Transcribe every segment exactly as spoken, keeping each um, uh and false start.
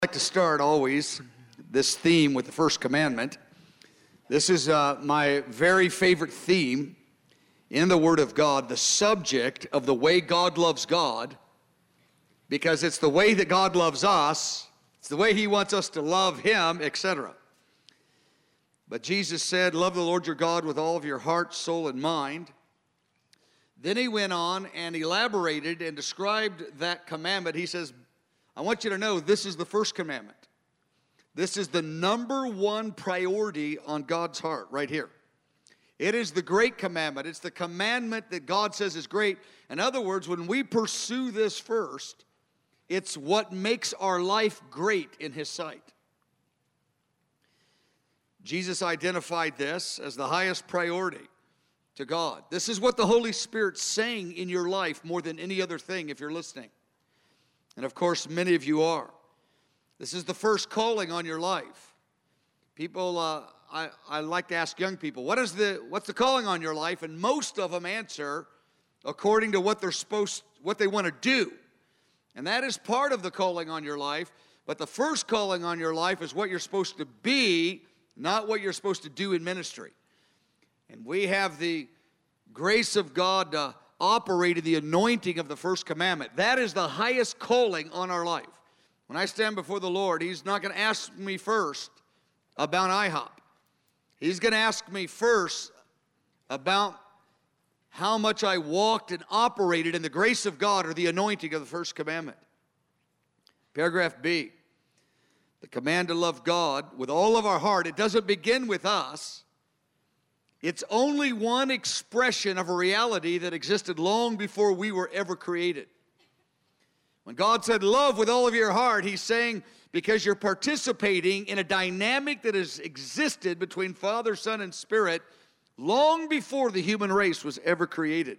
I like to start always this theme with the first commandment. This is uh, my very favorite theme in the Word of God, the subject of the way God loves God, because it's the way that God loves us, it's the way He wants us to love Him, et cetera. But Jesus said, love the Lord your God with all of your heart, soul, and mind. Then He went on and elaborated and described that commandment. He says, I want you to know this is the first commandment. This is the number one priority on God's heart right here. It is the great commandment. It's the commandment that God says is great. In other words, when we pursue this first, it's what makes our life great in His sight. Jesus identified this as the highest priority to God. This is what the Holy Spirit's saying in your life more than any other thing if you're listening. And of course, many of you are. This is the first calling on your life. People, uh, I, I like to ask young people, what is the, what's the calling on your life? And most of them answer according to what they're supposed, what they want to do. And that is part of the calling on your life. But the first calling on your life is what you're supposed to be, not what you're supposed to do in ministry. And we have the grace of God to operate in the anointing of the first commandment. That is the highest calling on our life. When I stand before the Lord, He's not going to ask me first about I hop. He's going to ask me first about how much I walked and operated in the grace of God or the anointing of the first commandment. Paragraph B, the command to love God with all of our heart. It doesn't begin with us. It's only one expression of a reality that existed long before we were ever created. When God said love with all of your heart, He's saying because you're participating in a dynamic that has existed between Father, Son, and Spirit long before the human race was ever created.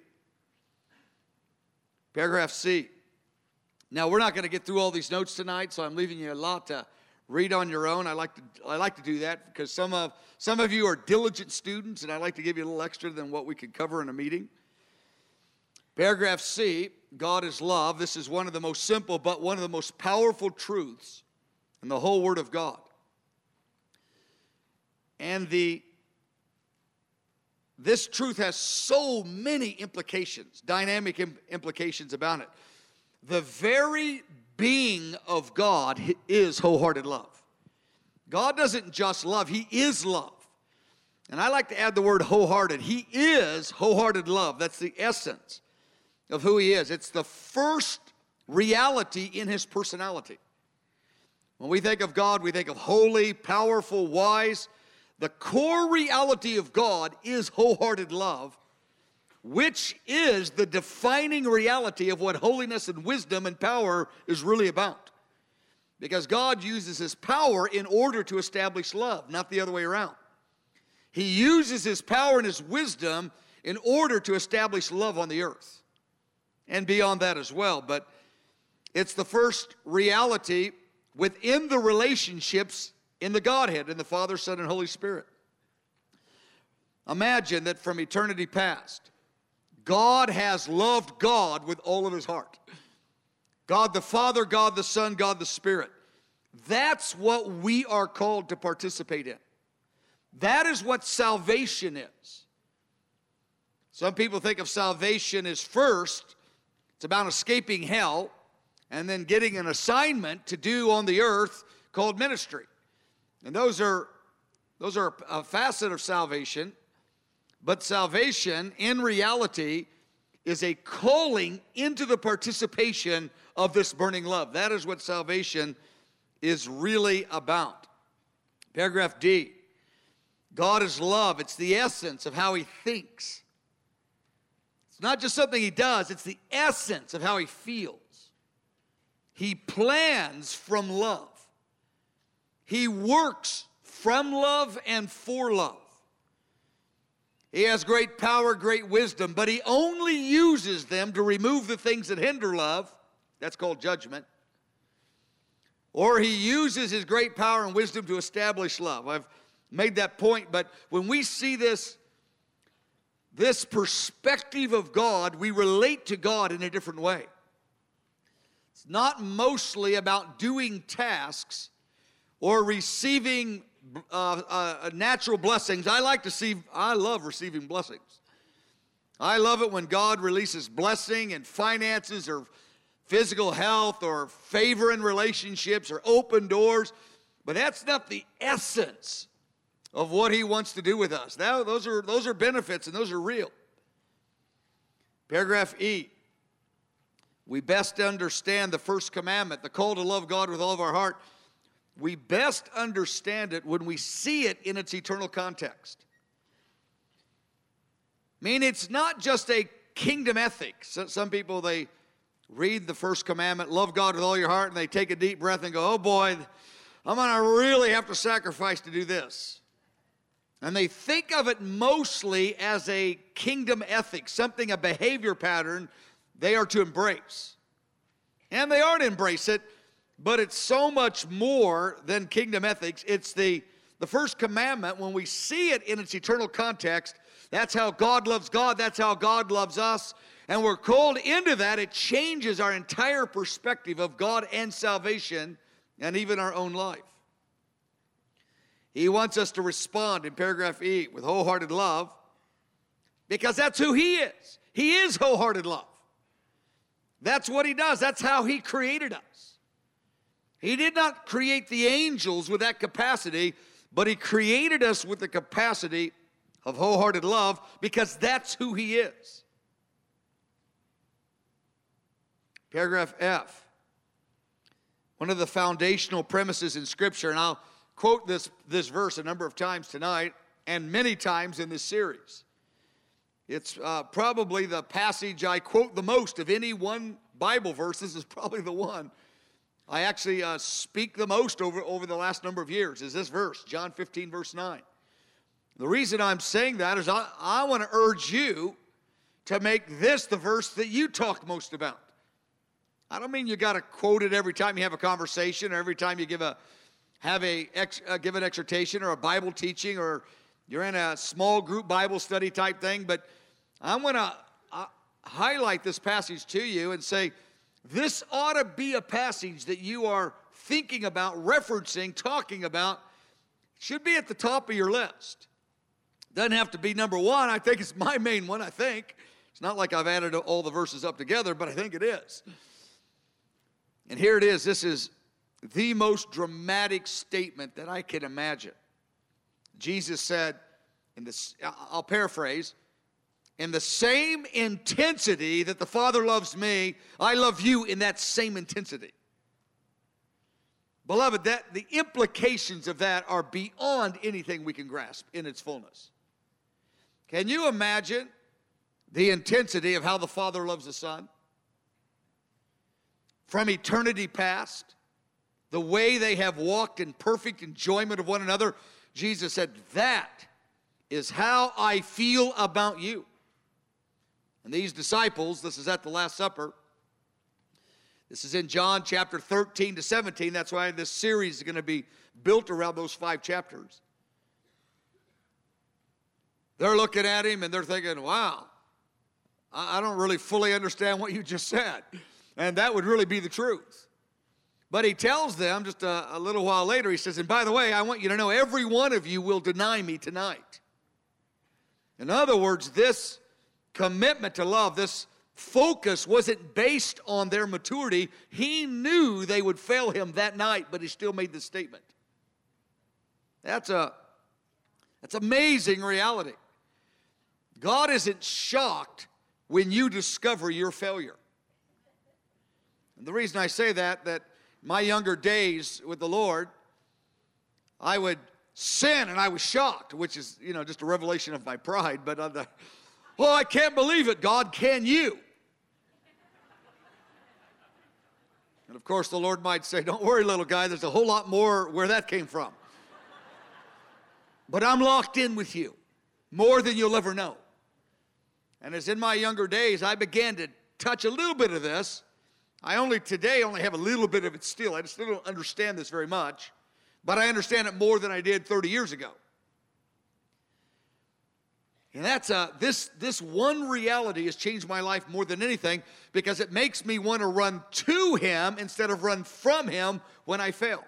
Paragraph C. Now, we're not going to get through all these notes tonight, so I'm leaving you a lot to read on your own. I like to I like to do that because some of some of you are diligent students, and I like to give you a little extra than what we could cover in a meeting. Paragraph C, God is love. This is one of the most simple but one of the most powerful truths in the whole Word of God. And the this truth has so many implications, dynamic implications about it. The very being of God is wholehearted love. God doesn't just love, He is love. And I like to add the word wholehearted. He is wholehearted love. That's the essence of who He is. It's the first reality in His personality. When we think of God, we think of holy, powerful, wise. The core reality of God is wholehearted love, which is the defining reality of what holiness and wisdom and power is really about. Because God uses His power in order to establish love, not the other way around. He uses His power and His wisdom in order to establish love on the earth. And beyond that as well. But it's the first reality within the relationships in the Godhead, in the Father, Son, and Holy Spirit. Imagine that from eternity past, God has loved God with all of His heart. God the Father, God the Son, God the Spirit. That's what we are called to participate in. That is what salvation is. Some people think of salvation as first, it's about escaping hell and then getting an assignment to do on the earth called ministry. And those are, those are a facet of salvation. But salvation, in reality, is a calling into the participation of this burning love. That is what salvation is really about. Paragraph D. God is love. It's the essence of how He thinks. It's not just something He does. It's the essence of how He feels. He plans from love. He works from love and for love. He has great power, great wisdom, but He only uses them to remove the things that hinder love. That's called judgment. Or He uses His great power and wisdom to establish love. I've made that point, but when we see this, this perspective of God, we relate to God in a different way. It's not mostly about doing tasks or receiving uh, uh, natural blessings. I like to see, I love receiving blessings. I love it when God releases blessing and finances or physical health or favor in relationships or open doors. But that's not the essence of what he wants to do with us. Now, those are, those are benefits, and those are real. Paragraph E. We best understand the first commandment, the call to love God with all of our heart. We best understand it when we see it in its eternal context. I mean, it's not just a kingdom ethic. So, some people, they read the first commandment, love God with all your heart, and they take a deep breath and go, oh boy, I'm going to really have to sacrifice to do this. And they think of it mostly as a kingdom ethic, something, a behavior pattern they are to embrace. And they are to embrace it, but it's so much more than kingdom ethics. It's the, the first commandment. When we see it in its eternal context, that's how God loves God, that's how God loves us. And we're called into that. It changes our entire perspective of God and salvation and even our own life. He wants us to respond in paragraph E with wholehearted love because that's who he is. He is wholehearted love. That's what he does. That's how he created us. He did not create the angels with that capacity, but he created us with the capacity of wholehearted love because that's who he is. Paragraph F. One of the foundational premises in Scripture, and I'll quote this, this verse a number of times tonight and many times in this series. It's uh, probably the passage I quote the most of any one Bible verse. This is probably the one I actually uh, speak the most over, over the last number of years is this verse, John fifteen, verse nine. The reason I'm saying that is I, I want to urge you to make this the verse that you talk most about. I don't mean you got to quote it every time you have a conversation or every time you give a have a ex, uh, give an exhortation or a Bible teaching or you're in a small group Bible study type thing, but I want to uh, highlight this passage to you and say this ought to be a passage that you are thinking about, referencing, talking about. Should be at the top of your list. Doesn't have to be number one. I think it's my main one, I think. It's not like I've added all the verses up together, but I think it is. And here it is. This is the most dramatic statement that I can imagine. Jesus said, in this, I'll paraphrase, in the same intensity that the Father loves me, I love you in that same intensity. Beloved, that the implications of that are beyond anything we can grasp in its fullness. Can you imagine the intensity of how the Father loves the Son? From eternity past, the way they have walked in perfect enjoyment of one another, Jesus said, that is how I feel about you. And these disciples, this is at the Last Supper. This is in John chapter thirteen to seventeen. That's why this series is going to be built around those five chapters. They're looking at him and they're thinking, wow, I don't really fully understand what you just said. And that would really be the truth. But he tells them just a, a little while later, he says, and by the way, I want you to know every one of you will deny me tonight. In other words, this commitment to love, this focus wasn't based on their maturity. He knew they would fail him that night, but he still made this statement. That's a that's amazing reality. God isn't shocked when you discover your failure. And the reason I say that, that my younger days with the Lord, I would sin and I was shocked, which is, you know, just a revelation of my pride. But on the, oh, I can't believe it, God, can you? And of course, the Lord might say, don't worry, little guy, there's a whole lot more where that came from. But I'm locked in with you more than you'll ever know. And as in my younger days, I began to touch a little bit of this. I only today only have a little bit of it still. I still don't understand this very much. But I understand it more than I did thirty years ago. And that's uh, this, this one reality has changed my life more than anything because it makes me want to run to him instead of run from him when I fail.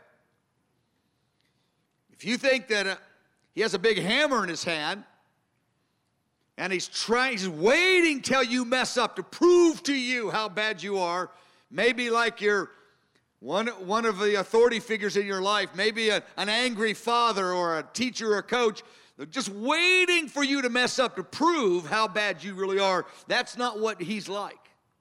If you think that uh, he has a big hammer in his hand and he's trying, he's waiting till you mess up to prove to you how bad you are, maybe like you're one, one of the authority figures in your life, maybe a, an angry father or a teacher or a coach, they're just waiting for you to mess up to prove how bad you really are. That's not what he's like.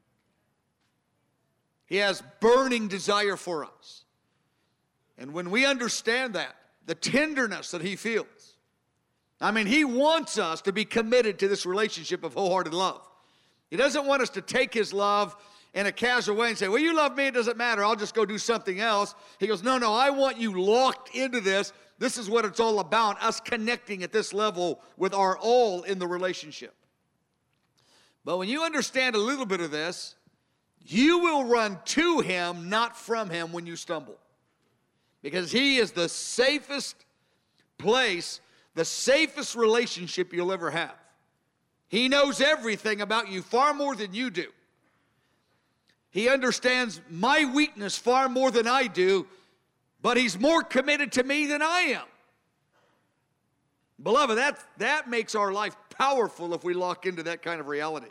He has burning desire for us. And when we understand that, the tenderness that he feels, I mean, he wants us to be committed to this relationship of wholehearted love. He doesn't want us to take his love in a casual way and say, well, you love me, it doesn't matter, I'll just go do something else. He goes, no, no, I want you locked into this. This is what it's all about, us connecting at this level with our all in the relationship. But when you understand a little bit of this, you will run to him, not from him when you stumble. Because he is the safest place, the safest relationship you'll ever have. He knows everything about you far more than you do. He understands my weakness far more than I do, but he's more committed to me than I am. Beloved, that, that makes our life powerful if we lock into that kind of reality.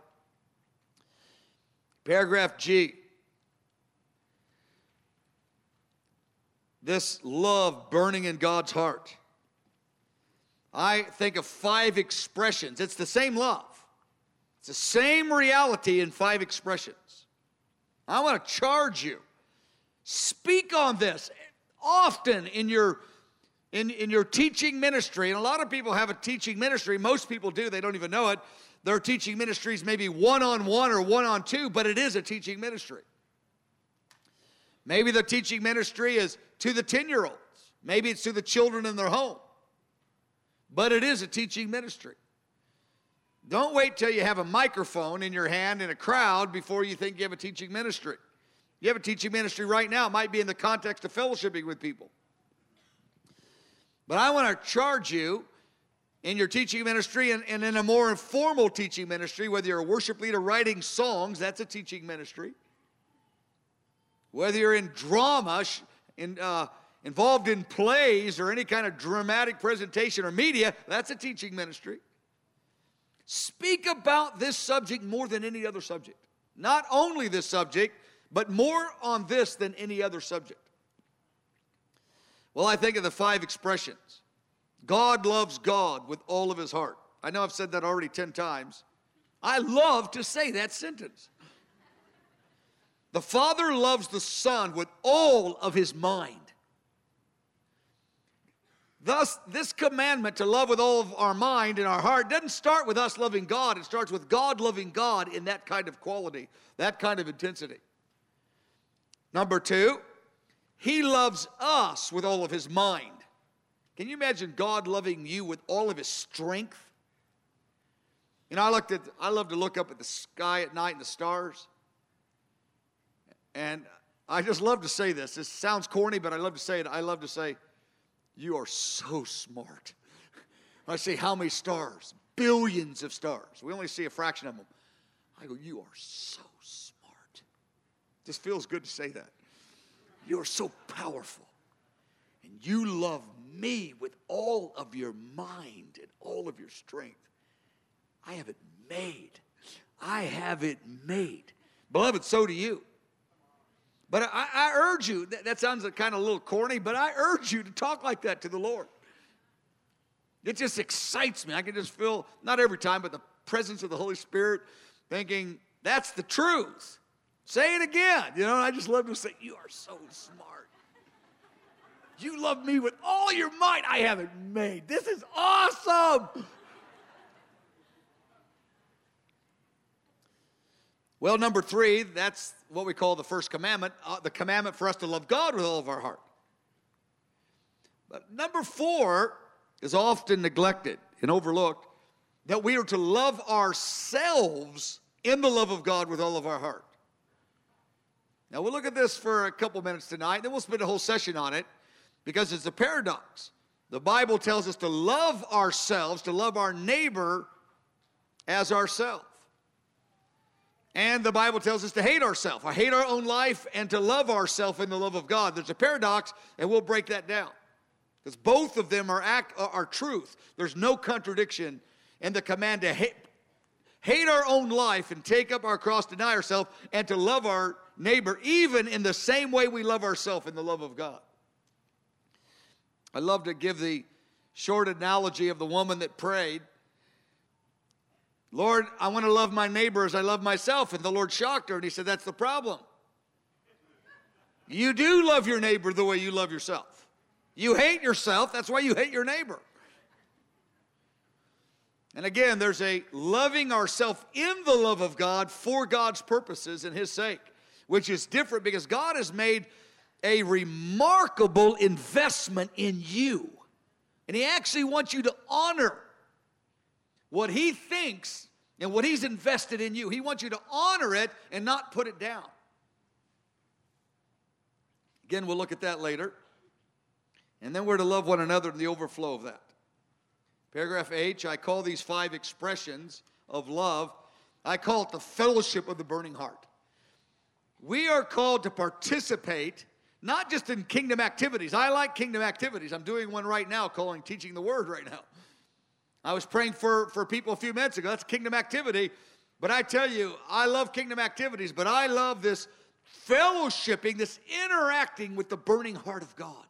Paragraph G. This love burning in God's heart. I think of five expressions. It's the same love. It's the same reality in five expressions. I want to charge you. Speak on this often in your, in, in your teaching ministry. And a lot of people have a teaching ministry. Most people do. They don't even know it. Their teaching ministries maybe one-on-one or one-on-two, but it is a teaching ministry. Maybe the teaching ministry is to the ten-year-olds. Maybe it's to the children in their home. But it is a teaching ministry. Don't wait till you have a microphone in your hand in a crowd before you think you have a teaching ministry. You have a teaching ministry right now. It might be in the context of fellowshipping with people. But I want to charge you in your teaching ministry and, and in a more informal teaching ministry, whether you're a worship leader writing songs, that's a teaching ministry. Whether you're in drama, in, uh, involved in plays or any kind of dramatic presentation or media, that's a teaching ministry. Speak about this subject more than any other subject. Not only this subject, but more on this than any other subject. Well, I think of the five expressions. God loves God with all of his heart. I know I've said that already ten times. I love to say that sentence. The Father loves the Son with all of his mind. Thus, this commandment to love with all of our mind and our heart doesn't start with us loving God. It starts with God loving God in that kind of quality, that kind of intensity. Number two, he loves us with all of his mind. Can you imagine God loving you with all of his strength? You know, I looked at, I love to look up at the sky at night and the stars. And I just love to say this. This sounds corny, but I love to say it. I love to say, you are so smart. I say, how many stars? Billions of stars. We only see a fraction of them. I go, you are so smart. It just feels good to say that. You are so powerful. And you love me with all of your mind and all of your strength. I have it made. I have it made. Beloved, so do you. But I, I urge you, that, that sounds kind of a little corny, but I urge you to talk like that to the Lord. It just excites me. I can just feel, not every time, but the presence of the Holy Spirit thinking, that's the truth. Say it again. You know, and I just love to say, you are so smart. You love me with all your might. I have it made. This is awesome. Well, number three, that's what we call the first commandment, uh, the commandment for us to love God with all of our heart. But number four is often neglected and overlooked, that we are to love ourselves in the love of God with all of our heart. Now, we'll look at this for a couple minutes tonight, then we'll spend a whole session on it, because it's a paradox. The Bible tells us to love ourselves, to love our neighbor as ourselves. And the Bible tells us to hate ourselves, or hate our own life, and to love ourselves in the love of God. There's a paradox, and we'll break that down. Because both of them are, act, are truth. There's no contradiction in the command to hate, hate our own life and take up our cross, deny ourselves, and to love our neighbor, even in the same way we love ourselves in the love of God. I love to give the short analogy of the woman that prayed, Lord, I want to love my neighbor as I love myself. And the Lord shocked her, and he said, that's the problem. You do love your neighbor the way you love yourself. You hate yourself, that's why you hate your neighbor. And again, there's a loving ourselves in the love of God for God's purposes and his sake, which is different because God has made a remarkable investment in you. And he actually wants you to honor what he thinks and what he's invested in you. He wants you to honor it and not put it down. Again, we'll look at that later. And then we're to love one another in the overflow of that. Paragraph H, I call these five expressions of love, I call it the fellowship of the burning heart. We are called to participate not just in kingdom activities. I like kingdom activities. I'm doing one right now calling Teaching the Word right now. I was praying for, for people a few minutes ago. That's kingdom activity. But I tell you, I love kingdom activities, but I love this fellowshipping, this interacting with the burning heart of God.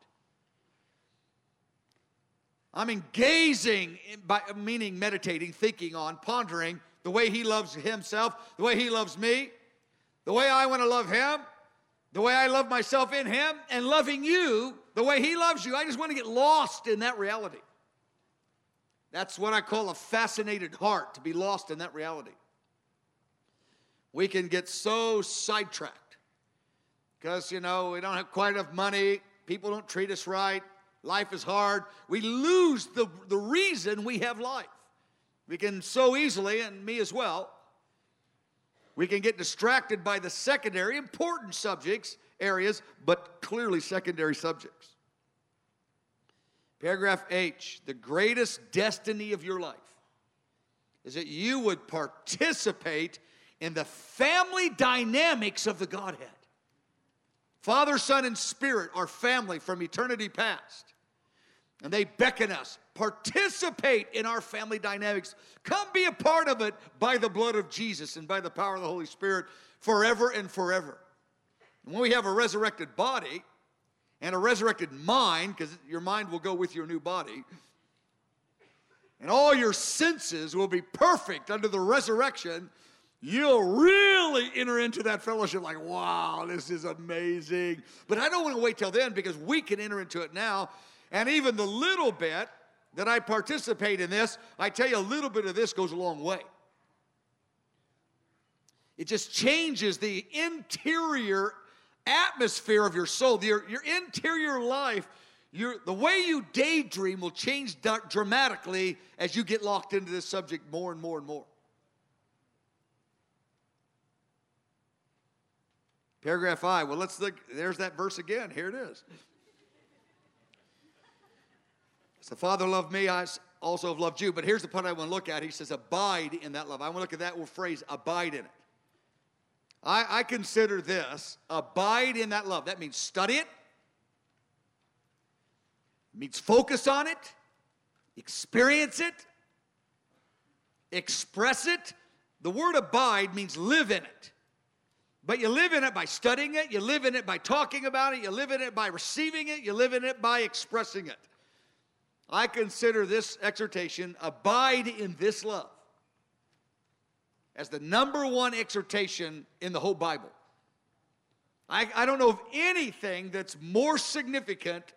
I'm engaging, by, meaning meditating, thinking on, pondering the way he loves himself, the way he loves me, the way I want to love him, the way I love myself in him, and loving you the way he loves you. I just want to get lost in that reality. That's what I call a fascinated heart, to be lost in that reality. We can get so sidetracked because, you know, we don't have quite enough money, people don't treat us right, life is hard. We lose the, the reason we have life. We can so easily, and me as well, we can get distracted by the secondary, important subjects, areas, but clearly secondary subjects. Paragraph H, the greatest destiny of your life is that you would participate in the family dynamics of the Godhead. Father, Son, and Spirit are family from eternity past. And they beckon us, participate in our family dynamics. Come be a part of it by the blood of Jesus and by the power of the Holy Spirit forever and forever. And when we have a resurrected body and a resurrected mind, because your mind will go with your new body, and all your senses will be perfect under the resurrection, you'll really enter into that fellowship like, wow, this is amazing. But I don't want to wait till then because we can enter into it now. And even the little bit that I participate in this, I tell you, a little bit of this goes a long way. It just changes the interior atmosphere of your soul. Your, your interior life, your, the way you daydream will change dramatically as you get locked into this subject more and more and more. Paragraph I, well, let's look, there's that verse again. Here it is. As the Father loved me, I also have loved you. But here's the part I want to look at. He says, abide in that love. I want to look at that phrase, abide in it. I, I consider this, abide in that love. That means study it. It means focus on it. Experience it. Express it. The word abide means live in it. But you live in it by studying it. You live in it by talking about it. You live in it by receiving it. You live in it by expressing it. I consider this exhortation, abide in this love, as the number one exhortation in the whole Bible. I, I don't know of anything that's more significant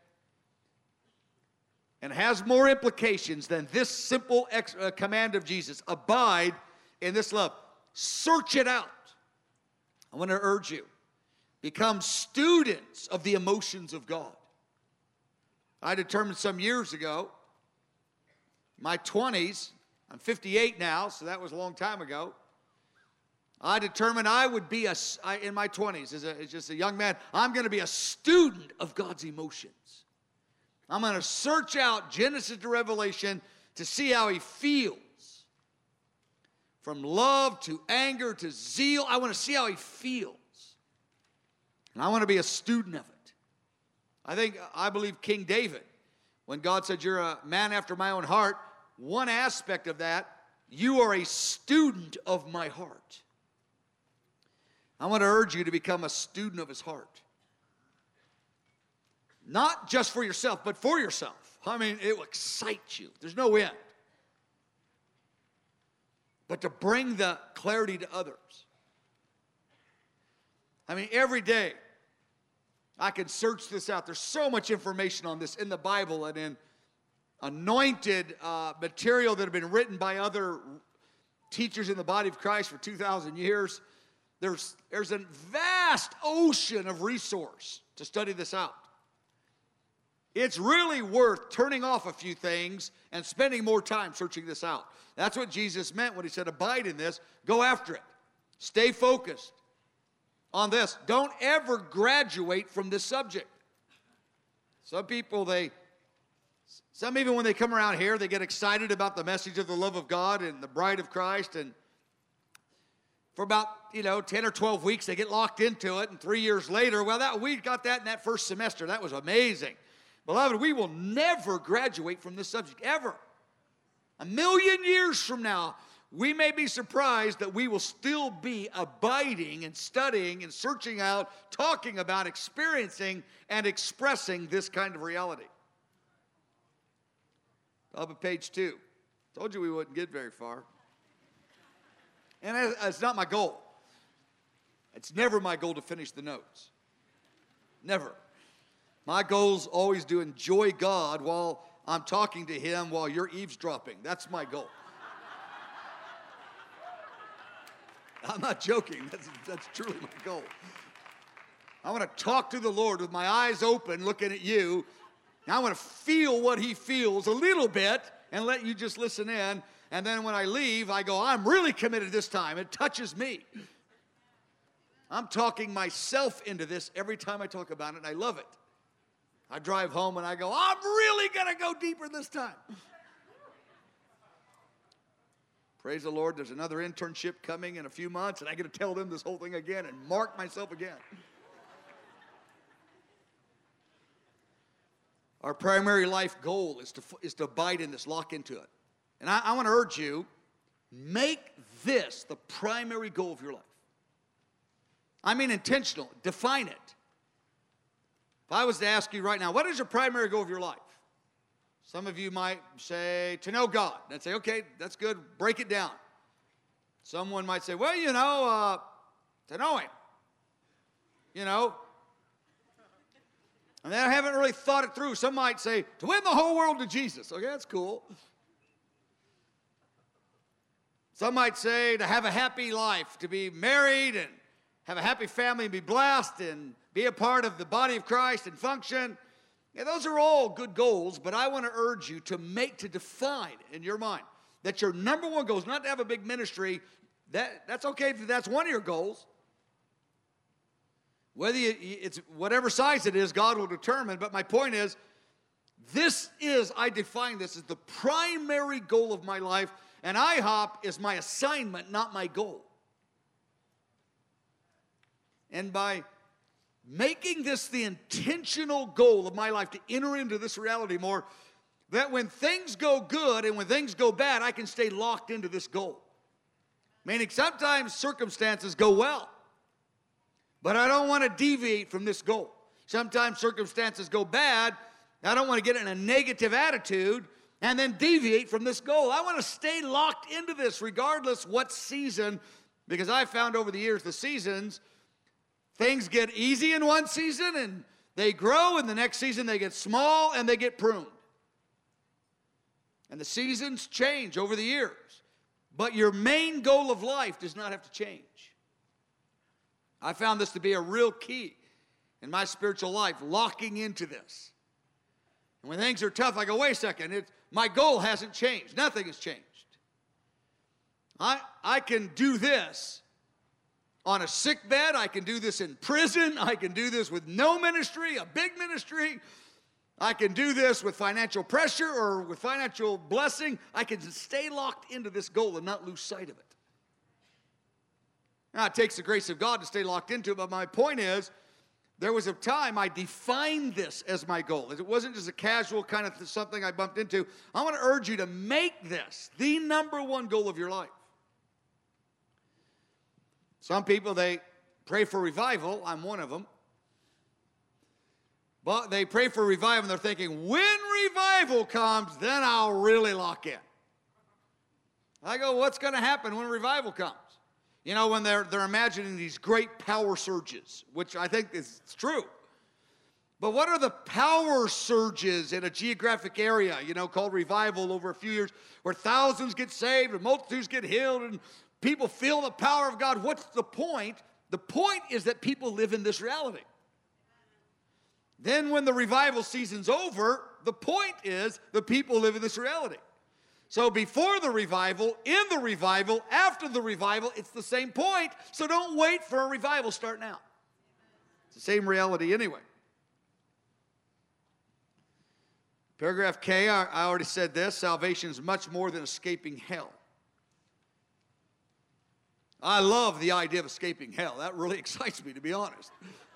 and has more implications than this simple ex, uh, command of Jesus. Abide in this love. Search it out. I want to urge you, become students of the emotions of God. I determined some years ago, my twenties, I'm fifty-eight now, so that was a long time ago. I determined I would be, a, I, in my twenties, as, a, as just a young man, I'm going to be a student of God's emotions. I'm going to search out Genesis to Revelation to see how he feels from love to anger to zeal. I want to see how he feels. And I want to be a student of it. I think, I believe King David, when God said, you're a man after my own heart, one aspect of that, you are a student of my heart. I want to urge you to become a student of his heart. Not just for yourself, but for yourself. I mean, it will excite you. There's no end. But to bring the clarity to others. I mean, every day I can search this out. There's so much information on this in the Bible and in anointed uh, material that have been written by other teachers in the body of Christ for two thousand years. There's, there's a vast ocean of resource to study this out. It's really worth turning off a few things and spending more time searching this out. That's what Jesus meant when he said, abide in this, go after it. Stay focused on this. Don't ever graduate from this subject. Some people, they, some even when they come around here, they get excited about the message of the love of God and the bride of Christ, and for about, you know, ten or twelve weeks, they get locked into it, and three years later, well, that we got that in that first semester. That was amazing. Beloved, we will never graduate from this subject, ever. A million years from now, we may be surprised that we will still be abiding and studying and searching out, talking about, experiencing, and expressing this kind of reality. Up at page two. Told you we wouldn't get very far. And it's not my goal. It's never my goal to finish the notes. Never. My goal is always to enjoy God while I'm talking to him while you're eavesdropping. That's my goal. I'm not joking. That's, that's truly my goal. I want to talk to the Lord with my eyes open, looking at you. I want to feel what he feels a little bit and let you just listen in. And then when I leave, I go, I'm really committed this time. It touches me. I'm talking myself into this every time I talk about it, and I love it. I drive home and I go, I'm really going to go deeper this time. Praise the Lord, there's another internship coming in a few months, and I get to tell them this whole thing again and mark myself again. Our primary life goal is to, is to abide in this, lock into it. And I, I want to urge you, make this the primary goal of your life. I mean intentional. Define it. If I was to ask you right now, what is your primary goal of your life? Some of you might say, to know God. And I'd say, okay, that's good. Break it down. Someone might say, well, you know, uh, to know him. You know. And then I haven't really thought it through. Some might say, to win the whole world to Jesus. Okay, that's cool. Some might say to have a happy life, to be married and have a happy family and be blessed and be a part of the body of Christ and function. Yeah, those are all good goals, but I want to urge you to make, to define in your mind that your number one goal is not to have a big ministry. That, that's okay if that's one of your goals. Whether you, it's whatever size it is, God will determine. But my point is, this is, I define this as the primary goal of my life. And I hop is my assignment, not my goal. And by making this the intentional goal of my life to enter into this reality more, that when things go good and when things go bad, I can stay locked into this goal. Meaning sometimes circumstances go well, but I don't want to deviate from this goal. Sometimes circumstances go bad, I don't want to get in a negative attitude and then deviate from this goal. I want to stay locked into this regardless what season, because I found over the years the seasons, things get easy in one season and they grow, and the next season they get small and they get pruned. And the seasons change over the years. But your main goal of life does not have to change. I found this to be a real key in my spiritual life, locking into this. And when things are tough, I go, wait a second, it's, my goal hasn't changed. Nothing has changed. I, I can do this on a sick bed. I can do this in prison. I can do this with no ministry, a big ministry. I can do this with financial pressure or with financial blessing. I can stay locked into this goal and not lose sight of it. Now, it takes the grace of God to stay locked into it, but my point is, there was a time I defined this as my goal. It wasn't just a casual kind of something I bumped into. I want to urge you to make this the number one goal of your life. Some people, they pray for revival. I'm one of them. But they pray for revival, and they're thinking, when revival comes, then I'll really lock in. I go, what's going to happen when revival comes? You know, when they're, they're imagining these great power surges, which I think is true. But what are the power surges in a geographic area, you know, called revival over a few years, where thousands get saved and multitudes get healed and people feel the power of God? What's the point? The point is that people live in this reality. Then when the revival season's over, the point is the people live in this reality. So before the revival, in the revival, after the revival, it's the same point. So don't wait for a revival, start now. It's the same reality anyway. Paragraph K, I already said this. Salvation is much more than escaping hell. I love the idea of escaping hell. That really excites me, to be honest.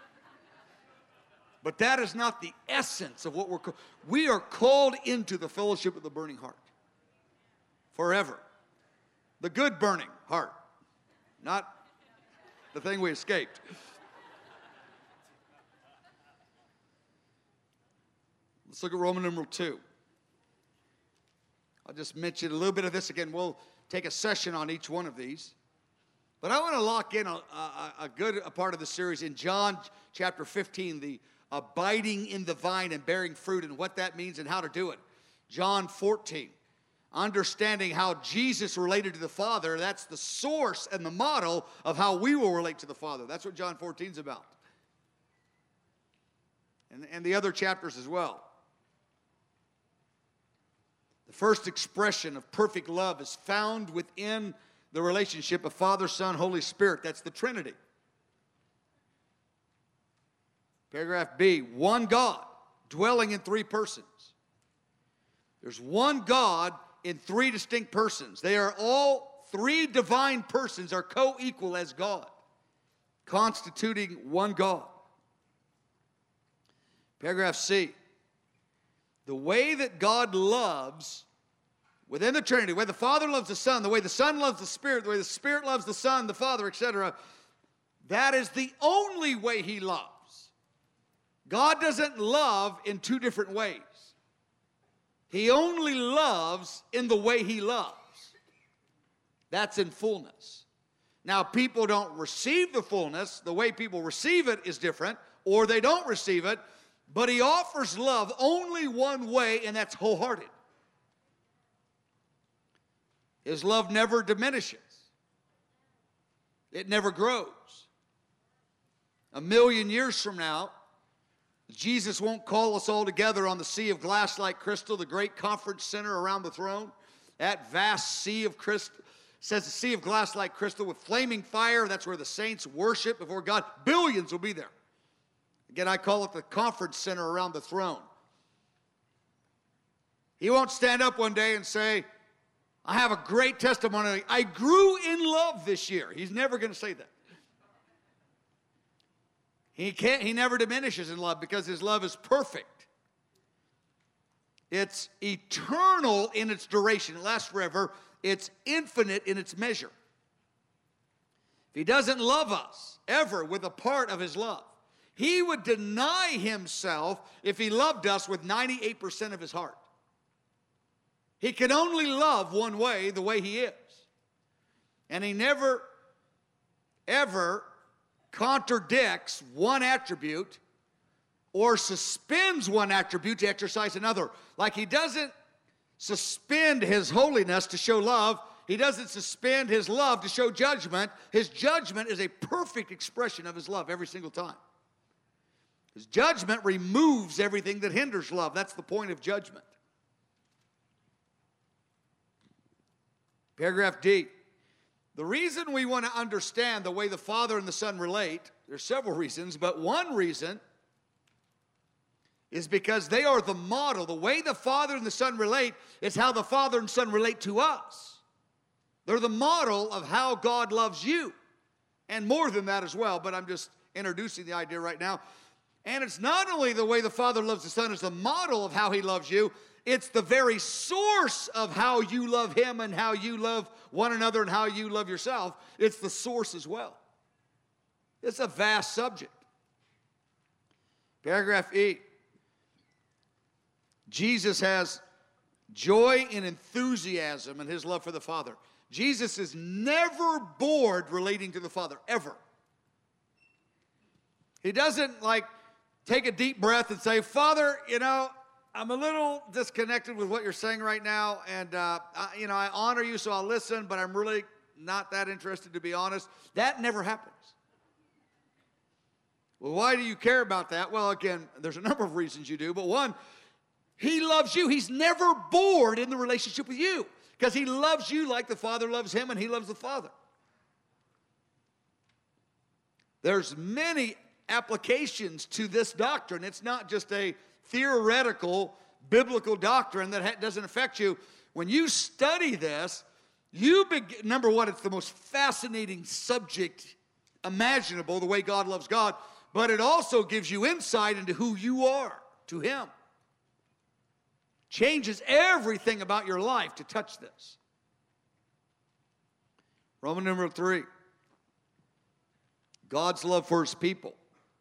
But that is not the essence of what we're called. We are called into the fellowship of the burning heart. Forever. The good burning heart. Not the thing we escaped. Let's look at Roman numeral two. I'll just mention a little bit of this again. We'll take a session on each one of these. But I want to lock in a, a, a good a part of the series in John chapter fifteen, the abiding in the vine and bearing fruit and what that means and how to do it. John fourteen. Understanding how Jesus related to the Father, that's the source and the model of how we will relate to the Father. That's what John fourteen is about. And, and the other chapters as well. The first expression of perfect love is found within the relationship of Father, Son, Holy Spirit. That's the Trinity. Paragraph B, one God dwelling in three persons. There's one God in three distinct persons. They are all three divine persons are co-equal as God, constituting one God. Paragraph C. The way that God loves within the Trinity, the way the Father loves the Son, the way the Son loves the Spirit, the way the Spirit loves the Son, the Father, et cetera, that is the only way He loves. God doesn't love in two different ways. He only loves in the way He loves. That's in fullness. Now, people don't receive the fullness. The way people receive it is different, or they don't receive it, but He offers love only one way, and that's wholehearted. His love never diminishes. It never grows. A million years from now, Jesus won't call us all together on the sea of glass like crystal, the great conference center around the throne. That vast sea of crystal, says the sea of glass like crystal with flaming fire. That's where the saints worship before God. Billions will be there. Again, I call it the conference center around the throne. He won't stand up one day and say, I have a great testimony. I grew in love this year. He's never going to say that. He can't, he never diminishes in love because His love is perfect. It's eternal in its duration. It lasts forever. It's infinite in its measure. If He doesn't love us ever with a part of His love, He would deny Himself if He loved us with ninety-eight percent of His heart. He can only love one way, the way He is. And He never, ever contradicts one attribute or suspends one attribute to exercise another. Like He doesn't suspend His holiness to show love. He doesn't suspend His love to show judgment. His judgment is a perfect expression of His love every single time. His judgment removes everything that hinders love. That's the point of judgment. Paragraph D. The reason we want to understand the way the Father and the Son relate, there's several reasons, but one reason is because they are the model. The way the Father and the Son relate is how the Father and Son relate to us. They're the model of how God loves you. and more than that as well, but I'm just introducing the idea right now. And it's not only the way the Father loves the Son as the model of how he loves you, it's the very source of how you love him and how you love one another and how you love yourself. It's the source as well. It's a vast subject. Paragraph E. Jesus has joy and enthusiasm in his love for the Father. Jesus is never bored relating to the Father, ever. He doesn't like take a deep breath and say, Father, you know, I'm a little disconnected with what you're saying right now, and, uh, I, you know, I honor you, so I'll listen, but I'm really not that interested, to be honest. That never happens. Well, why do you care about that? Well, again, there's a number of reasons you do, but one, he loves you. He's never bored in the relationship with you because he loves you like the Father loves him, and he loves the Father. There's many applications to this doctrine. It's not just a theoretical biblical doctrine that ha- doesn't affect you. When you study this, you begin, number one, it's the most fascinating subject imaginable, the way God loves God, but it also gives you insight into who you are to him. Changes everything about your life to touch this. Roman number three, God's love for his people.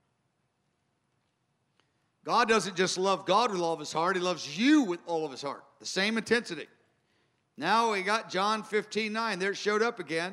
God doesn't just love God with all of his heart, he loves you with all of his heart. The same intensity. Now we got John fifteen nine. There it showed up again.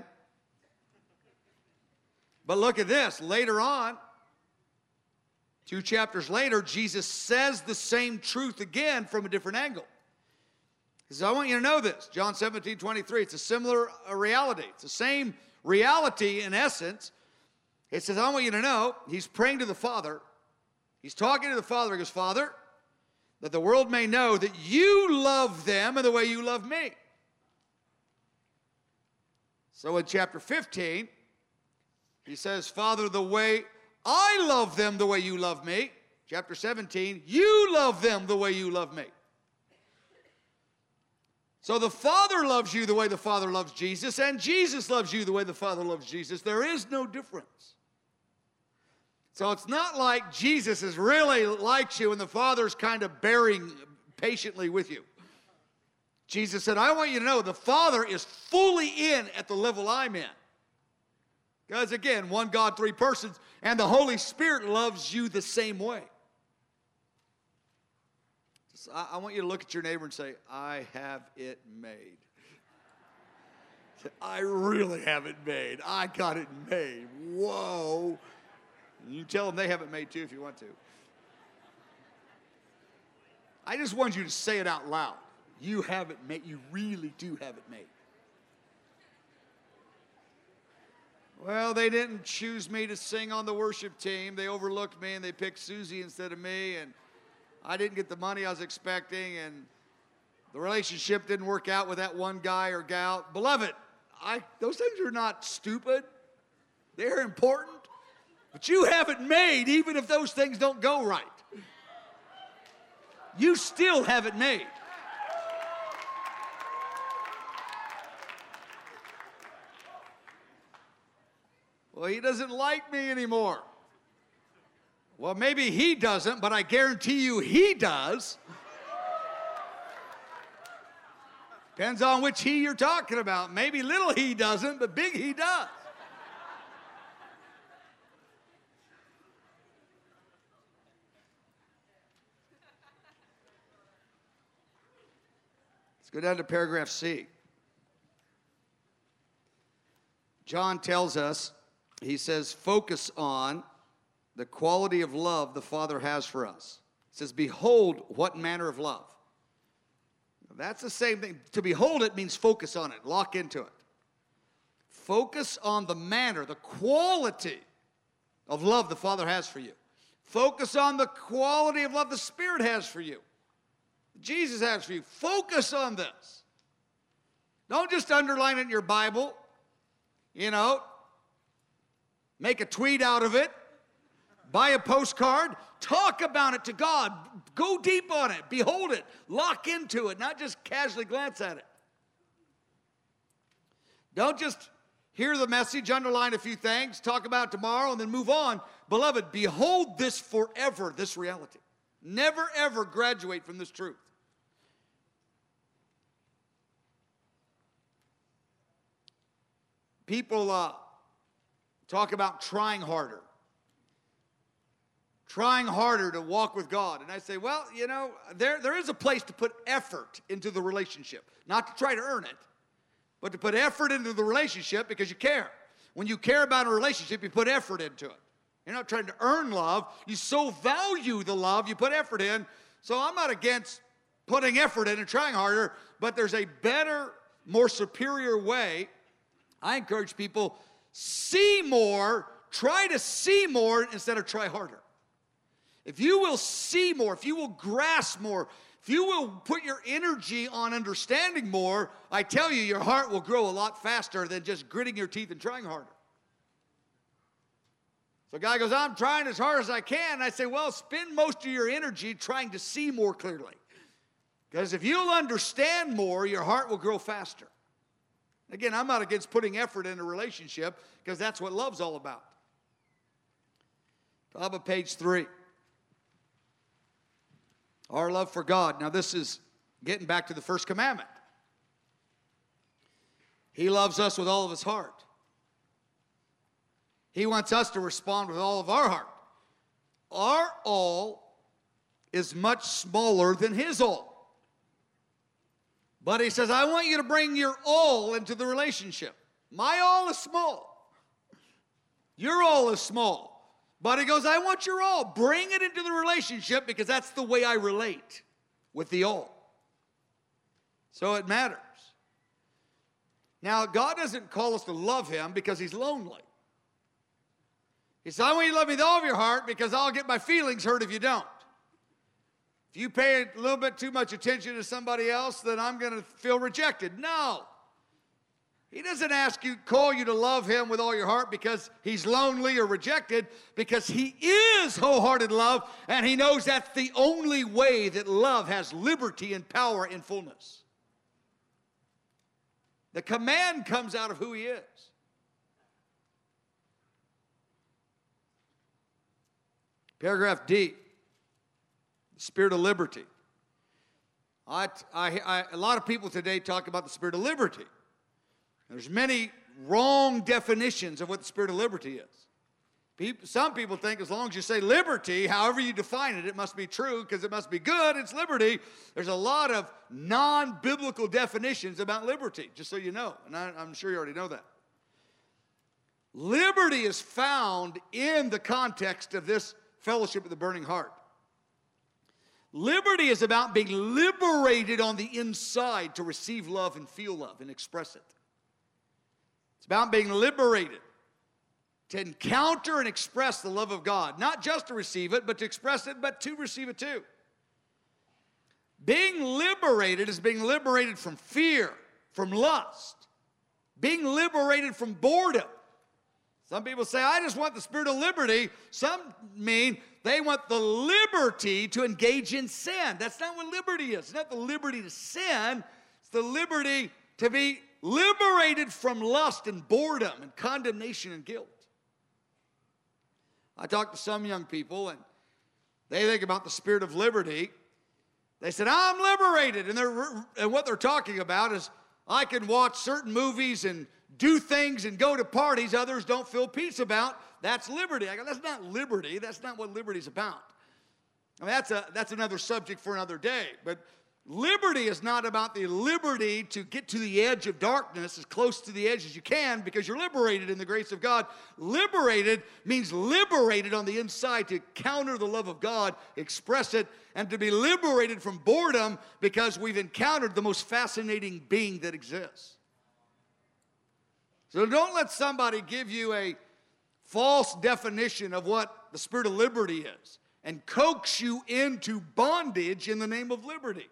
But look at this. Later on, two chapters later, Jesus says the same truth again from a different angle. He says, I want you to know this. John seventeen twenty-three. It's a similar reality. It's the same reality in essence. It says, I want you to know, he's praying to the Father. He's talking to the Father. He goes, Father, that the world may know that you love them in the way you love me. So in chapter fifteen, he says, Father, the way I love them the way you love me. Chapter seventeen, you love them the way you love me. So the Father loves you the way the Father loves Jesus, and Jesus loves you the way the Father loves Jesus. There is no difference. So it's not like Jesus is really likes you and the Father's kind of bearing patiently with you. Jesus said, I want you to know the Father is fully in at the level I'm in. Because again, one God, three persons, and the Holy Spirit loves you the same way. So I, I want you to look at your neighbor and say, I have it made. I really have it made. I got it made. Whoa. You tell them they have it made too if you want to. I just want you to say it out loud. You have it made. You really do have it made. Well, they didn't choose me to sing on the worship team. They overlooked me and they picked Susie instead of me. And I didn't get the money I was expecting. And the relationship didn't work out with that one guy or gal. Beloved, I, those things are not stupid. They're important. But you have it made even if those things don't go right. You still have it made. Well, he doesn't like me anymore. Well, maybe he doesn't, but I guarantee you he does. Depends on which he you're talking about. Maybe little he doesn't, but big he does. Let's go down to paragraph C. John tells us, he says, focus on the quality of love the Father has for us. He says, behold, what manner of love. That's the same thing. To behold it means focus on it, lock into it. Focus on the manner, the quality of love the Father has for you. Focus on the quality of love the Spirit has for you. Jesus has for you. Focus on this. Don't just underline it in your Bible. You know, make a tweet out of it. Buy a postcard. Talk about it to God. Go deep on it. Behold it. Lock into it. Not just casually glance at it. Don't just hear the message, underline a few things, talk about it tomorrow, and then move on. Beloved, behold this forever, this reality. Never, ever graduate from this truth. People uh, talk about trying harder. Trying harder to walk with God. And I say, well, you know, there, there is a place to put effort into the relationship. Not to try to earn it, but to put effort into the relationship because you care. When you care about a relationship, you put effort into it. You're not trying to earn love. You so value the love, you put effort in. So I'm not against putting effort in and trying harder, but there's a better, more superior way. I encourage people, see more, try to see more instead of try harder. If you will see more, if you will grasp more, if you will put your energy on understanding more, I tell you, your heart will grow a lot faster than just gritting your teeth and trying harder. So a guy goes, I'm trying as hard as I can. I say, well, spend most of your energy trying to see more clearly. Because if you'll understand more, your heart will grow faster. Again, I'm not against putting effort in a relationship because that's what love's all about. Top of page three. Our love for God. Now this is getting back to the first commandment. He loves us with all of his heart. He wants us to respond with all of our heart. Our all is much smaller than his all. But he says, I want you to bring your all into the relationship. My all is small. Your all is small. But he goes, I want your all. Bring it into the relationship because that's the way I relate with the all. So it matters. Now, God doesn't call us to love him because he's lonely. He said, I want you to love me with all of your heart because I'll get my feelings hurt if you don't. If you pay a little bit too much attention to somebody else, then I'm going to feel rejected. No. He doesn't ask you, call you to love him with all your heart because he's lonely or rejected, because he is wholehearted love, and he knows that's the only way that love has liberty and power in fullness. The command comes out of who he is. Paragraph D, the spirit of liberty. I, I, I, a lot of people today talk about the spirit of liberty. There's many wrong definitions of what the spirit of liberty is. People, some people think as long as you say liberty, however you define it, it must be true because it must be good, it's liberty. There's a lot of non-biblical definitions about liberty, just so you know, and I, I'm sure you already know that. Liberty is found in the context of this fellowship of the burning heart. Liberty is about being liberated on the inside to receive love and feel love and express it. It's about being liberated to encounter and express the love of God. Not just to receive it, but to express it, but to receive it too. Being liberated is being liberated from fear, from lust. Being liberated from boredom. Some people say, I just want the spirit of liberty. Some mean they want the liberty to engage in sin. That's not what liberty is. It's not the liberty to sin. It's the liberty to be liberated from lust and boredom and condemnation and guilt. I talked to some young people, and they think about the spirit of liberty. They said, I'm liberated. And, they're, and what they're talking about is, I can watch certain movies and do things and go to parties others don't feel peace about. That's liberty. I go, that's not liberty. That's not what liberty's about. I mean, that's, a, that's another subject for another day. But liberty is not about the liberty to get to the edge of darkness, as close to the edge as you can, because you're liberated in the grace of God. Liberated means liberated on the inside to counter the love of God, express it, and to be liberated from boredom because we've encountered the most fascinating being that exists. So don't let somebody give you a false definition of what the spirit of liberty is and coax you into bondage in the name of liberty.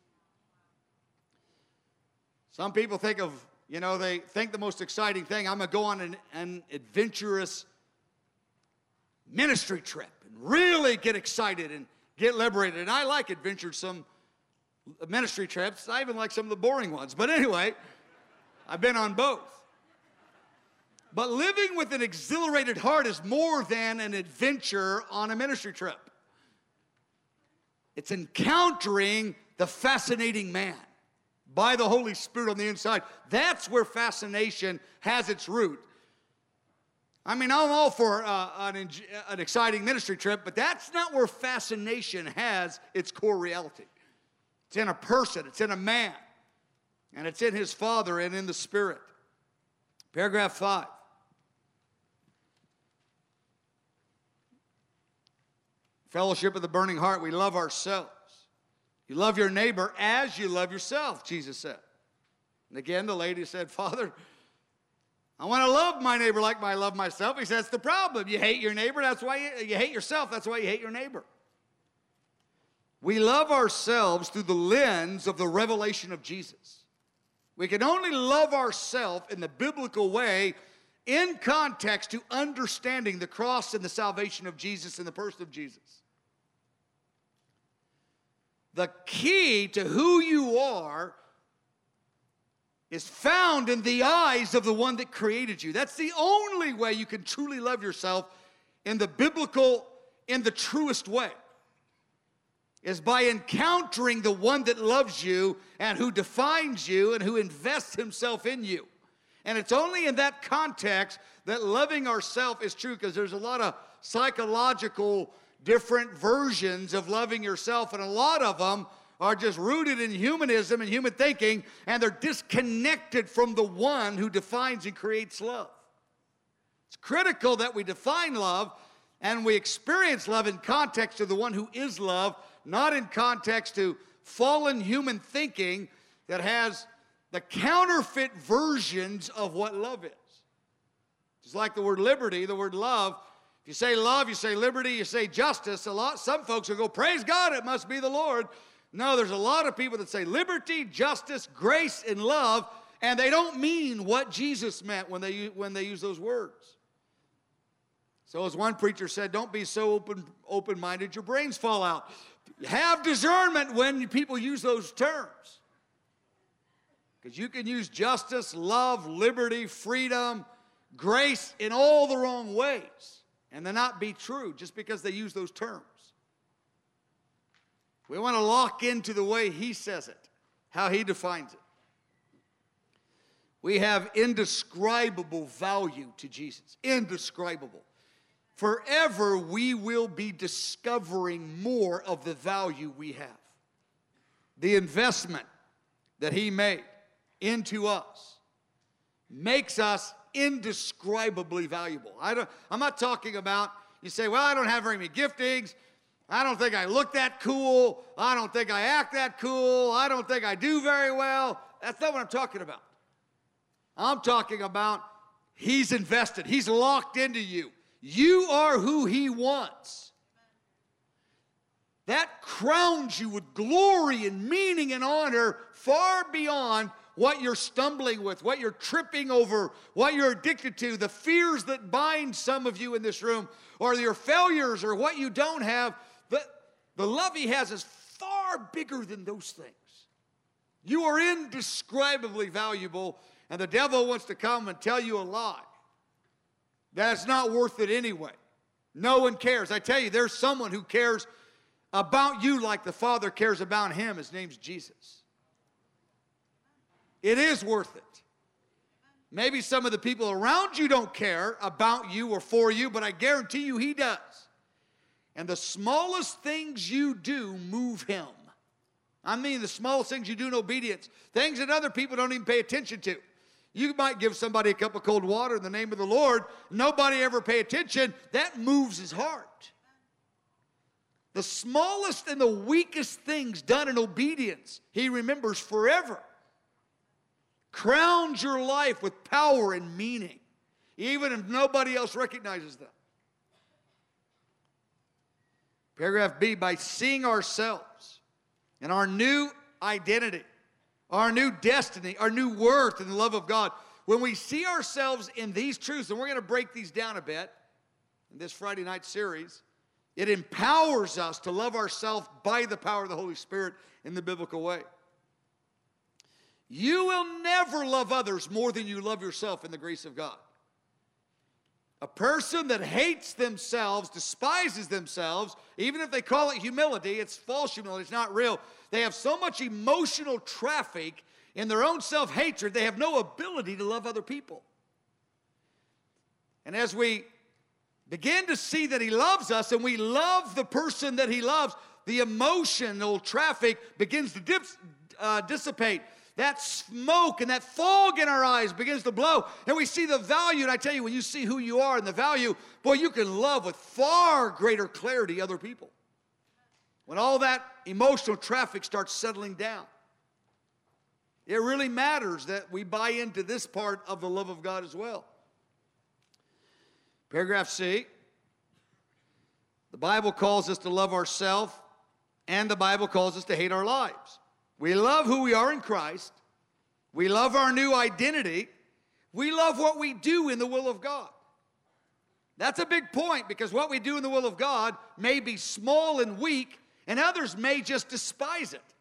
Some people think of, you know, they think the most exciting thing, I'm going to go on an, an adventurous ministry trip and really get excited and get liberated. And I like adventuresome ministry trips. I even like some of the boring ones. But anyway, I've been on both. But living with an exhilarated heart is more than an adventure on a ministry trip. It's encountering the fascinating man by the Holy Spirit on the inside. That's where fascination has its root. I mean, I'm all for uh, an, an exciting ministry trip, but that's not where fascination has its core reality. It's in a person, it's in a man, and it's in his Father and in the Spirit. Paragraph five. Fellowship of the burning heart, we love ourselves. You love your neighbor as you love yourself, Jesus said. And again, the lady said, Father, I want to love my neighbor like I love myself. He said, that's the problem. You hate your neighbor, that's why you, you hate yourself, that's why you hate your neighbor. We love ourselves through the lens of the revelation of Jesus. We can only love ourselves in the biblical way in context to understanding the cross and the salvation of Jesus and the person of Jesus. The key to who you are is found in the eyes of the one that created you. That's the only way you can truly love yourself in the biblical, in the truest way, is by encountering the one that loves you and who defines you and who invests himself in you. And it's only in that context that loving ourselves is true, because there's a lot of psychological different versions of loving yourself, and a lot of them are just rooted in humanism and human thinking, and they're disconnected from the one who defines and creates love. It's critical that we define love and we experience love in context to the one who is love, not in context to fallen human thinking that has the counterfeit versions of what love is. Just like the word liberty, the word love. If you say love, you say liberty, you say justice. A lot, some folks will go, praise God, it must be the Lord. No, there's a lot of people that say liberty, justice, grace, and love, and they don't mean what Jesus meant when they, when they use those words. So as one preacher said, don't be so open, open-minded your brains fall out. Have discernment when people use those terms. Because you can use justice, love, liberty, freedom, grace in all the wrong ways, and they not be true just because they use those terms. We want to lock into the way he says it, how he defines it. We have indescribable value to Jesus. Indescribable. Forever we will be discovering more of the value we have. The investment that he made into us makes us indescribably valuable. I don't, I'm not talking about, you say, well, I don't have very many giftings. I don't think I look that cool. I don't think I act that cool. I don't think I do very well. That's not what I'm talking about. I'm talking about he's invested. He's locked into you. You are who he wants. That crowns you with glory and meaning and honor far beyond what you're stumbling with, what you're tripping over, what you're addicted to, the fears that bind some of you in this room, or your failures, or what you don't have. The, the love he has is far bigger than those things. You are indescribably valuable, and the devil wants to come and tell you a lie. That's not worth it anyway. No one cares. I tell you, there's someone who cares about you like the Father cares about him. His name's Jesus. It is worth it. Maybe some of the people around you don't care about you or for you, but I guarantee you he does. And the smallest things you do move him. I mean the smallest things you do in obedience. Things that other people don't even pay attention to. You might give somebody a cup of cold water in the name of the Lord. Nobody ever pay attention. That moves his heart. The smallest and the weakest things done in obedience, he remembers forever. Crowns your life with power and meaning, even if nobody else recognizes them. Paragraph B, by seeing ourselves and our new identity, our new destiny, our new worth in the love of God. When we see ourselves in these truths, and we're going to break these down a bit in this Friday night series, it empowers us to love ourselves by the power of the Holy Spirit in the biblical way. You will never love others more than you love yourself in the grace of God. A person that hates themselves, despises themselves, even if they call it humility, it's false humility, it's not real. They have so much emotional traffic in their own self-hatred, they have no ability to love other people. And as we begin to see that he loves us and we love the person that he loves, the emotional traffic begins to dip, uh, dissipate. That smoke and that fog in our eyes begins to blow, and we see the value. And I tell you, when you see who you are and the value, boy, you can love with far greater clarity other people. When all that emotional traffic starts settling down, it really matters that we buy into this part of the love of God as well. Paragraph C, the Bible calls us to love ourselves, and the Bible calls us to hate our lives. We love who we are in Christ. We love our new identity. We love what we do in the will of God. That's a big point, because what we do in the will of God may be small and weak, and others may just despise it.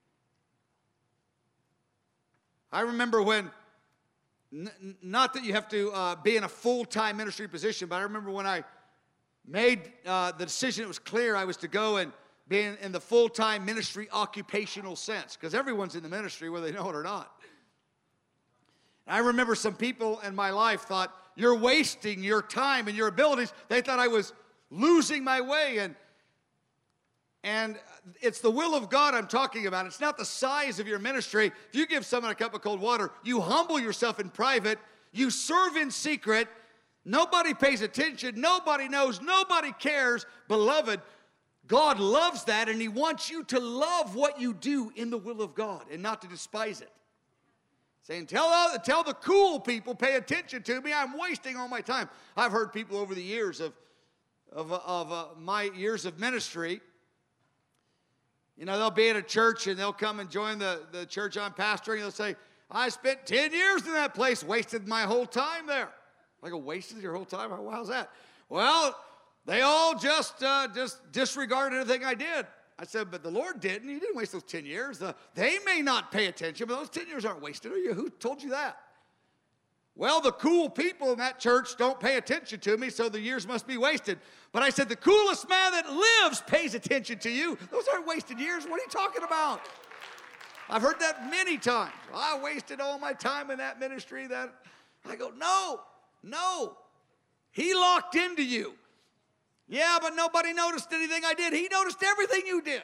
I remember when, n- not that you have to uh, be in a full-time ministry position, but I remember when I made uh, the decision, it was clear I was to go and being in the full-time ministry occupational sense, because everyone's in the ministry whether they know it or not. And I remember some people in my life thought, you're wasting your time and your abilities. They thought I was losing my way, and, and it's the will of God I'm talking about. It's not the size of your ministry. If you give someone a cup of cold water, you humble yourself in private, you serve in secret, nobody pays attention, nobody knows, nobody cares. Beloved, God loves that, and he wants you to love what you do in the will of God and not to despise it. Saying, tell, tell the cool people, pay attention to me, I'm wasting all my time. I've heard people over the years of, of, of uh, my years of ministry, you know, they'll be at a church and they'll come and join the, the church I'm pastoring, and they'll say, I spent ten years in that place, wasted my whole time there. Like, a wasted your whole time? How's that? Well, they all just uh, just disregarded everything I did. I said, but the Lord didn't. He didn't waste those ten years. Uh, they may not pay attention, but those ten years aren't wasted. Are you? Who told you that? Well, the cool people in that church don't pay attention to me, so the years must be wasted. But I said, the coolest man that lives pays attention to you. Those aren't wasted years. What are you talking about? I've heard that many times. Well, I wasted all my time in that ministry. That I go, no, no. He locked into you. Yeah, but nobody noticed anything I did. He noticed everything you did.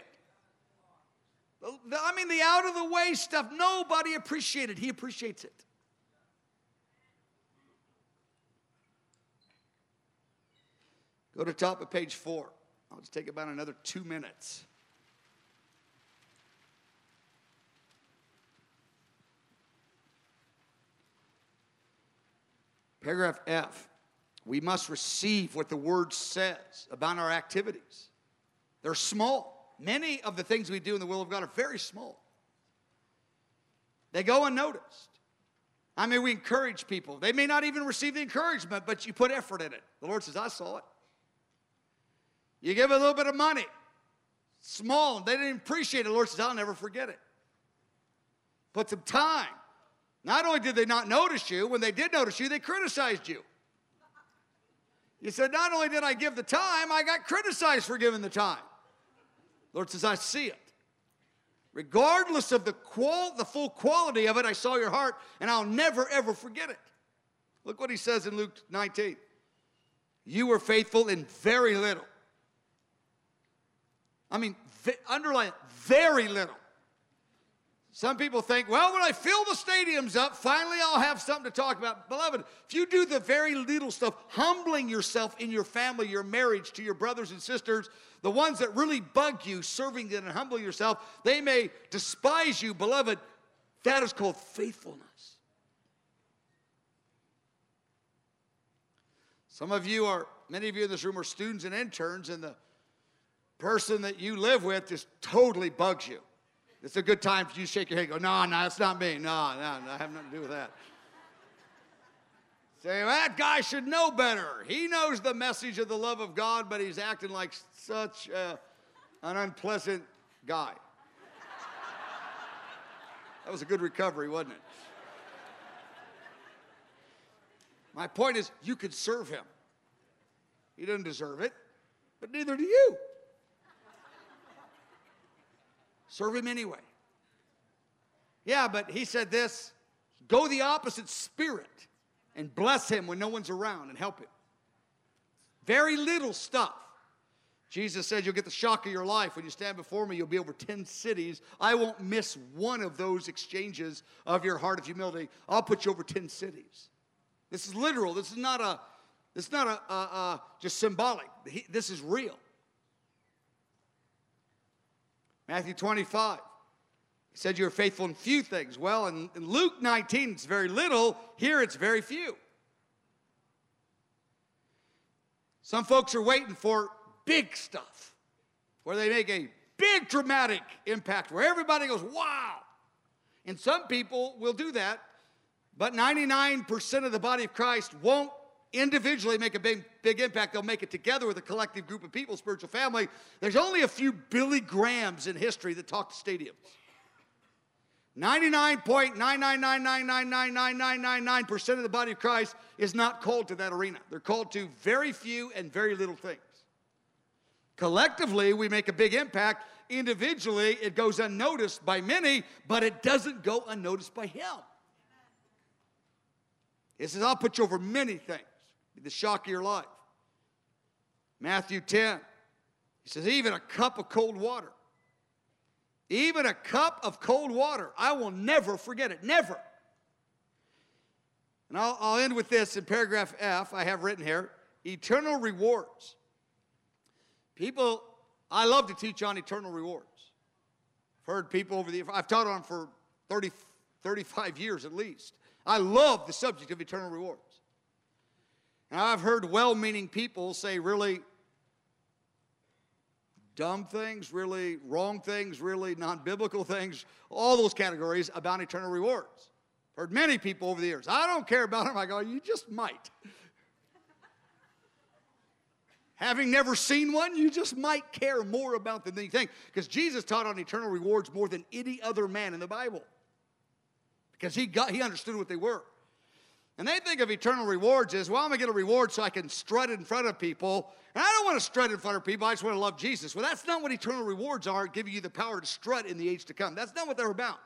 I mean, the out-of-the-way stuff, nobody appreciated. He appreciates it. Go to top of page four. I'll just take about another two minutes. Paragraph F. We must receive what the Word says about our activities. They're small. Many of the things we do in the will of God are very small. They go unnoticed. I mean, we encourage people. They may not even receive the encouragement, but you put effort in it. The Lord says, I saw it. You give a little bit of money. Small. They didn't appreciate it. The Lord says, I'll never forget it. Put some time. Not only did they not notice you, when they did notice you, they criticized you. You said, not only did I give the time, I got criticized for giving the time. The Lord says, I see it. Regardless of the qual- the full quality of it, I saw your heart, and I'll never, ever forget it. Look what he says in Luke nineteen. You were faithful in very little. I mean, v- underline it, very little. Some people think, well, when I fill the stadiums up, finally I'll have something to talk about. Beloved, if you do the very little stuff, humbling yourself in your family, your marriage, to your brothers and sisters, the ones that really bug you, serving them and humbling yourself, they may despise you. Beloved, that is called faithfulness. Some of you are, many of you in this room are students and interns, and the person that you live with just totally bugs you. It's a good time for you to shake your head and go, no, no, it's not me. No, no, no, I have nothing to do with that. Say, well, that guy should know better. He knows the message of the love of God, but he's acting like such uh, an unpleasant guy. That was a good recovery, wasn't it? My point is, you could serve him. He doesn't deserve it, but neither do you. Serve him anyway. Yeah, but he said this, go the opposite spirit and bless him when no one's around and help him. Very little stuff. Jesus said you'll get the shock of your life. When you stand before me, you'll be over ten cities. I won't miss one of those exchanges of your heart of humility. I'll put you over ten cities. This is literal. This is not a, this is not a, a, a just symbolic. He, this is real. Matthew twenty-five. He said you're faithful in few things. Well, in, in Luke nineteen, it's very little. Here, it's very few. Some folks are waiting for big stuff, where they make a big dramatic impact, where everybody goes, wow. And some people will do that, but ninety-nine percent of the body of Christ won't individually make a big, big impact. They'll make it together with a collective group of people, spiritual family. There's only a few Billy Grahams in history that talk to stadiums. ninety-nine point nine nine nine nine nine nine nine nine nine nine percent of the body of Christ is not called to that arena. They're called to very few and very little things. Collectively, we make a big impact. Individually, it goes unnoticed by many, but it doesn't go unnoticed by him. He says, I'll put you over many things. Be the shock of your life. Matthew ten. He says, even a cup of cold water. Even a cup of cold water. I will never forget it. Never. And I'll, I'll end with this in paragraph F. I have written here. Eternal rewards. People, I love to teach on eternal rewards. I've heard people over the, I've taught on for thirty, thirty-five years at least. I love the subject of eternal rewards. And I've heard well-meaning people say really dumb things, really wrong things, really non-biblical things, all those categories about eternal rewards. I've heard many people over the years. I don't care about them. I go, you just might. Having never seen one, you just might care more about them than you think. Because Jesus taught on eternal rewards more than any other man in the Bible. Because he got, he understood what they were. And they think of eternal rewards as, well, I'm going to get a reward so I can strut in front of people. And I don't want to strut in front of people. I just want to love Jesus. Well, that's not what eternal rewards are, giving you the power to strut in the age to come. That's not what they're about.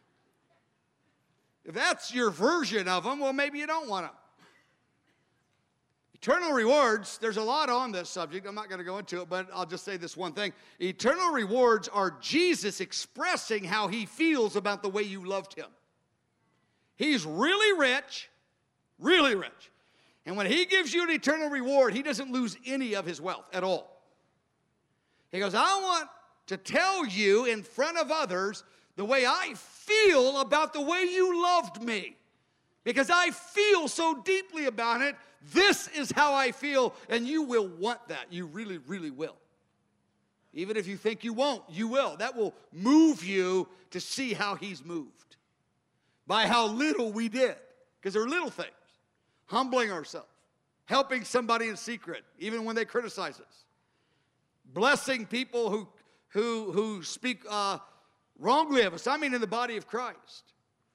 If that's your version of them, well, maybe you don't want them. Eternal rewards, there's a lot on this subject. I'm not going to go into it, but I'll just say this one thing. Eternal rewards are Jesus expressing how he feels about the way you loved him. He's really rich, really rich. And when he gives you an eternal reward, he doesn't lose any of his wealth at all. He goes, I want to tell you in front of others the way I feel about the way you loved me. Because I feel so deeply about it. This is how I feel, and you will want that. You really, really will. Even if you think you won't, you will. That will move you to see how he's moved. By how little we did. Because they're little things. Humbling ourselves. Helping somebody in secret, even when they criticize us. Blessing people who, who, who speak uh, wrongly of us. I mean in the body of Christ.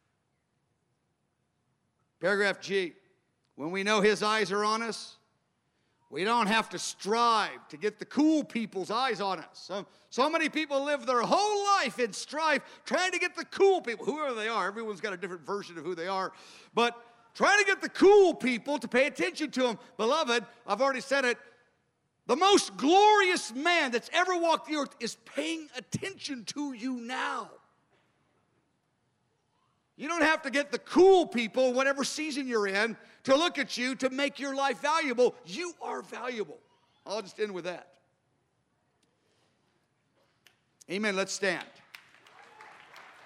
Paragraph G. When we know his eyes are on us, we don't have to strive to get the cool people's eyes on us. So, so many people live their whole life in strife trying to get the cool people, whoever they are. Everyone's got a different version of who they are. But trying to get the cool people to pay attention to them. Beloved, I've already said it, the most glorious man that's ever walked the earth is paying attention to you now. You don't have to get the cool people, whatever season you're in, to look at you to make your life valuable. You are valuable. I'll just end with that. Amen. Let's stand.